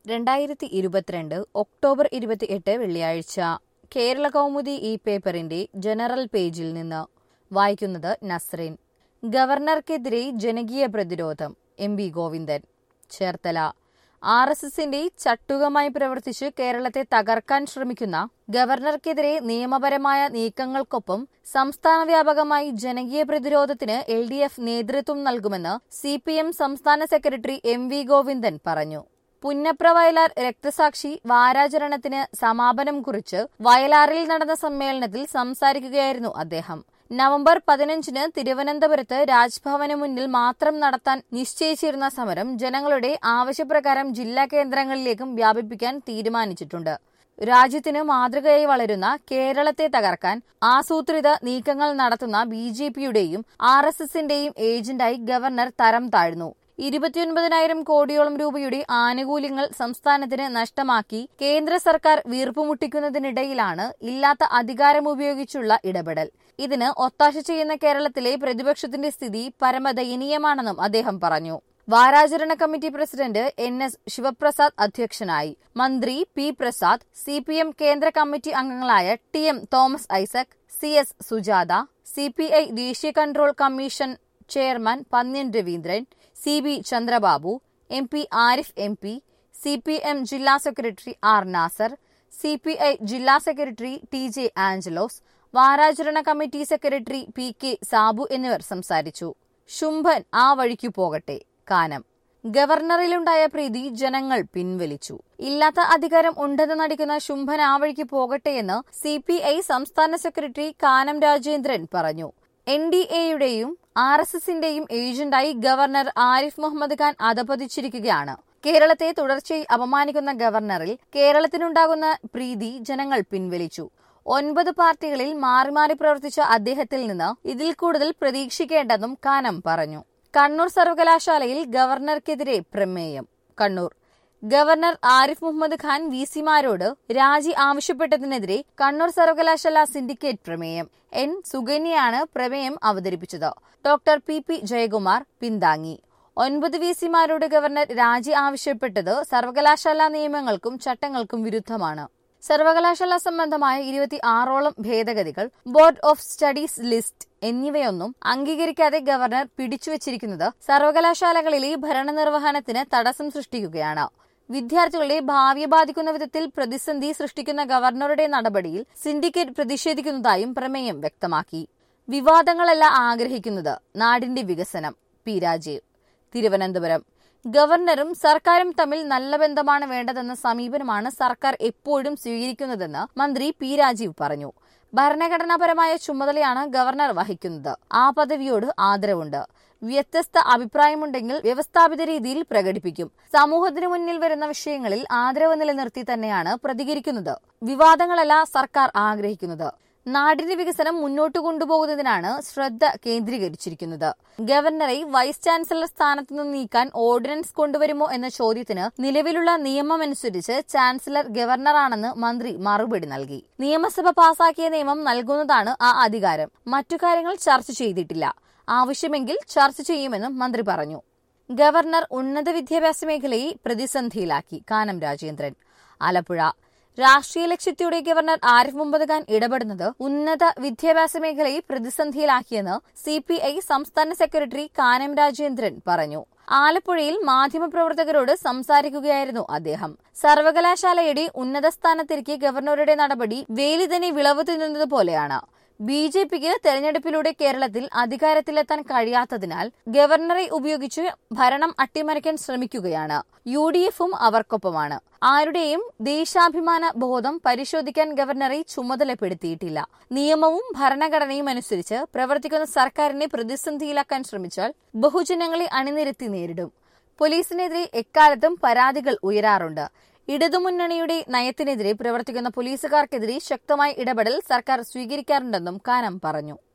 2022 October 28 വെള്ളിയാഴ്ച കേരള കൗമുദി ഈ പേപ്പറിന്റെ ജനറൽ പേജിൽ നിന്ന് വായിക്കുന്നത് നസ്രീൻ. ഗവർണർക്കെതിരെ ജനകീയ പ്രതിരോധം എം.വി. ഗോവിന്ദൻ. ചേർത്തല. ആർ.എസ്.എസിന്റെ ചട്ടുകമായി പ്രവർത്തിച്ച് കേരളത്തെ തകർക്കാൻ ശ്രമിക്കുന്ന ഗവർണർക്കെതിരെ നിയമപരമായ നീക്കങ്ങൾക്കൊപ്പം സംസ്ഥാന വ്യാപകമായി ജനകീയ പ്രതിരോധത്തിന് LDF നേതൃത്വം നൽകുമെന്ന് CPM സംസ്ഥാന സെക്രട്ടറി എം.വി. ഗോവിന്ദൻ പറഞ്ഞു. പുന്നപ്ര വയലാർ രക്തസാക്ഷി വാരാചരണത്തിന് സമാപനം കുറിച്ച് വയലാറിൽ നടന്ന സമ്മേളനത്തിൽ സംസാരിക്കുകയായിരുന്നു അദ്ദേഹം. നവംബർ 15-ന് തിരുവനന്തപുരത്ത് രാജ്ഭവന് മുന്നിൽ മാത്രം നടത്താൻ നിശ്ചയിച്ചിരുന്ന സമരം ജനങ്ങളുടെ ആവശ്യപ്രകാരം ജില്ലാ കേന്ദ്രങ്ങളിലേക്കും വ്യാപിപ്പിക്കാൻ തീരുമാനിച്ചിട്ടുണ്ട്. രാജ്യത്തിന് മാതൃകയായി വളരുന്ന കേരളത്തെ തകർക്കാൻ ആസൂത്രിത നീക്കങ്ങൾ നടത്തുന്ന BJPയുടെയും RSSന്റെയും ഏജന്റായി ഗവർണർ തരം താഴ്ന്നു. 29,000 കോടിയോളം രൂപയുടെ ആനുകൂല്യങ്ങൾ സംസ്ഥാനത്തിന് നഷ്ടമാക്കി കേന്ദ്ര സർക്കാർ വീർപ്പുമുട്ടിക്കുന്നതിനിടയിലാണ് ഇല്ലാത്ത അധികാരമുപയോഗിച്ചുള്ള ഇടപെടൽ. ഇതിന് ഒത്താശ ചെയ്യുന്ന കേരളത്തിലെ പ്രതിപക്ഷത്തിന്റെ സ്ഥിതി പരമദയനീയമാണെന്നും അദ്ദേഹം പറഞ്ഞു. വാരാചരണ കമ്മിറ്റി പ്രസിഡന്റ് NS ശിവപ്രസാദ് അധ്യക്ഷനായി. മന്ത്രി P. പ്രസാദ്, CPM കേന്ദ്ര കമ്മിറ്റി അംഗങ്ങളായ TM Thomas Isaac, CS Sujatha, CPI ദേശീയ control commission chairman Pannyan Raveendran, CB Chandrababu, MP Arif MP, CPM ജില്ലാ സെക്രട്ടറി R. നാസർ, CPI ജില്ലാ സെക്രട്ടറി TJ ആഞ്ചലോസ്, വാരാചരണ കമ്മിറ്റി സെക്രട്ടറി PK സാബു എന്നിവർ സംസാരിച്ചു. ശുംഭൻ ആ വഴിക്കു പോകട്ടെ. കാനം. ഗവർണറിലുണ്ടായ പ്രീതി ജനങ്ങൾ പിൻവലിച്ചു. ഇല്ലാത്ത അധികാരം ഉണ്ടെന്ന് നടിക്കുന്ന ശുംഭൻ ആ വഴിക്ക് പോകട്ടെയെന്ന് CPI സംസ്ഥാന സെക്രട്ടറി കാനം രാജേന്ദ്രൻ പറഞ്ഞു. NDAയുടെയും RSSന്റെയും ഏജന്റായി ഗവർണർ ആരിഫ് മുഹമ്മദ് ഖാൻ അധപതിച്ചിരിക്കുകയാണ്. കേരളത്തെ തുടർച്ചയായി അപമാനിക്കുന്ന ഗവർണറിൽ കേരളത്തിനുണ്ടാകുന്ന പ്രീതി ജനങ്ങൾ പിൻവലിച്ചു. 9 പാർട്ടികളിൽ മാറി മാറി പ്രവർത്തിച്ച അദ്ദേഹത്തിൽ നിന്ന് ഇതിൽ കൂടുതൽ പ്രതീക്ഷിക്കേണ്ടെന്നും കാനം പറഞ്ഞു. കണ്ണൂർ സർവകലാശാലയിൽ ഗവർണർക്കെതിരെ പ്രമേയം. കണ്ണൂർ. ഗവർണർ ആരിഫ് മുഹമ്മദ് ഖാൻ VCമാരോട് രാജി ആവശ്യപ്പെട്ടതിനെതിരെ കണ്ണൂർ സർവകലാശാല സിൻഡിക്കേറ്റ് പ്രമേയം. N. സുകന്യയാണ് പ്രമേയം അവതരിപ്പിച്ചത്. Doctor P. ജയകുമാർ പിന്താങ്ങി. 9 VCമാരോട് ഗവർണർ രാജി ആവശ്യപ്പെട്ടത് സർവകലാശാല നിയമങ്ങൾക്കും ചട്ടങ്ങൾക്കും വിരുദ്ധമാണ്. സർവകലാശാല സംബന്ധമായ 26ഓളം ഭേദഗതികൾ, ബോർഡ് ഓഫ് സ്റ്റഡീസ് ലിസ്റ്റ് എന്നിവയൊന്നും അംഗീകരിക്കാതെ ഗവർണർ പിടിച്ചുവച്ചിരിക്കുന്നത് സർവകലാശാലകളിലെ ഭരണനിർവഹണത്തിന് തടസ്സം സൃഷ്ടിക്കുകയാണ്. വിദ്യാർത്ഥികളുടെ ഭാവിയെ ബാധിക്കുന്ന വിധത്തിൽ പ്രതിസന്ധി സൃഷ്ടിക്കുന്ന ഗവർണറുടെ നടപടിയിൽ സിൻഡിക്കേറ്റ് പ്രതിഷേധിക്കുന്നതായും പ്രമേയം വ്യക്തമാക്കി. വിവാദങ്ങളല്ല ആഗ്രഹിക്കുന്നത്, നാടിന്റെ വികസനം. P. രാജീവ്. തിരുവനന്തപുരം. ഗവർണറും സർക്കാരും തമ്മിൽ നല്ല ബന്ധമാണ് വേണ്ടതെന്ന സമീപനമാണ് സർക്കാർ എപ്പോഴും സ്വീകരിക്കുന്നതെന്ന് മന്ത്രി P. രാജീവ് പറഞ്ഞു. ഭരണഘടനാപരമായ ചുമതലയാണ് ഗവർണർ വഹിക്കുന്നത്. ആ പദവിയോട് ആദരവുണ്ട്. വ്യത്യസ്ത അഭിപ്രായമുണ്ടെങ്കിൽ വ്യവസ്ഥാപിത രീതിയിൽ പ്രകടിപ്പിക്കും. സമൂഹത്തിനു മുന്നിൽ വരുന്ന വിഷയങ്ങളിൽ ആദരവ് നിലനിർത്തി തന്നെയാണ് പ്രതികരിക്കുന്നത്. വിവാദങ്ങളല്ല സർക്കാർ ആഗ്രഹിക്കുന്നത്. നാടിന്റെ വികസനം മുന്നോട്ട് കൊണ്ടുപോകുന്നതിനാണ് ശ്രദ്ധ കേന്ദ്രീകരിച്ചിരിക്കുന്നത്. ഗവർണറെ വൈസ് ചാൻസലർ സ്ഥാനത്ത് നിന്ന് നീക്കാൻ ഓർഡിനൻസ് കൊണ്ടുവരുമോ എന്ന ചോദ്യത്തിന് നിലവിലുള്ള നിയമമനുസരിച്ച് ചാൻസലർ ഗവർണറാണെന്ന് മന്ത്രി മറുപടി നൽകി. നിയമസഭ പാസാക്കിയ നിയമം നൽകുന്നതാണ് ആ അധികാരം. മറ്റു കാര്യങ്ങൾ ചർച്ച ചെയ്തിട്ടില്ല. ആവശ്യമെങ്കിൽ ചർച്ച ചെയ്യുമെന്നും മന്ത്രി പറഞ്ഞു. ഗവർണർ ഉന്നത വിദ്യാഭ്യാസ മേഖലയെ പ്രതിസന്ധിയിലാക്കി. കാനം രാജേന്ദ്രൻ. ആലപ്പുഴ. രാഷ്ട്രീയ ലക്ഷ്യത്തോടെ ഗവർണർ ആരിഫ് മുഹമ്മദ് ഖാൻ ഇടപെടുന്നത് ഉന്നത വിദ്യാഭ്യാസ മേഖലയെ പ്രതിസന്ധിയിലാക്കിയെന്ന് CPI സംസ്ഥാന സെക്രട്ടറി കാനം രാജേന്ദ്രൻ പറഞ്ഞു. ആലപ്പുഴയിൽ മാധ്യമപ്രവർത്തകരോട് സംസാരിക്കുകയായിരുന്നു അദ്ദേഹം. സർവകലാശാലയുടെ ഉന്നത സ്ഥാനത്തിരിക്കെ ഗവർണറുടെ നടപടി വേലി തന്നെ വിളവ് തിന്നുന്നത് പോലെയാണ്. BJPക്ക് തെരഞ്ഞെടുപ്പിലൂടെ കേരളത്തിൽ അധികാരത്തിലെത്താൻ കഴിയാത്തതിനാൽ ഗവർണറെ ഉപയോഗിച്ച് ഭരണം അട്ടിമറിക്കാൻ ശ്രമിക്കുകയാണ്. UDFും അവർക്കൊപ്പമാണ്. ആരുടെയും ദേശാഭിമാന ബോധം പരിശോധിക്കാൻ ഗവർണറെ ചുമതലപ്പെടുത്തിയിട്ടില്ല. നിയമവും ഭരണഘടനയും അനുസരിച്ച് പ്രവർത്തിക്കുന്ന സർക്കാരിനെ പ്രതിസന്ധിയിലാക്കാൻ ശ്രമിച്ചാൽ ബഹുജനങ്ങളെ അണിനിരത്തി നേരിടും. പോലീസിനെതിരെ എക്കാലത്തും പരാതികൾ ഉയരാറുണ്ട്. ഇടതുമുന്നണിയുടെ നയത്തിനെതിരെ പ്രവർത്തിക്കുന്ന പോലീസുകാർക്കെതിരെ ശക്തമായ ഇടപെടൽ സർക്കാർ സ്വീകരിക്കാറുണ്ടെന്നും കാനം പറഞ്ഞു.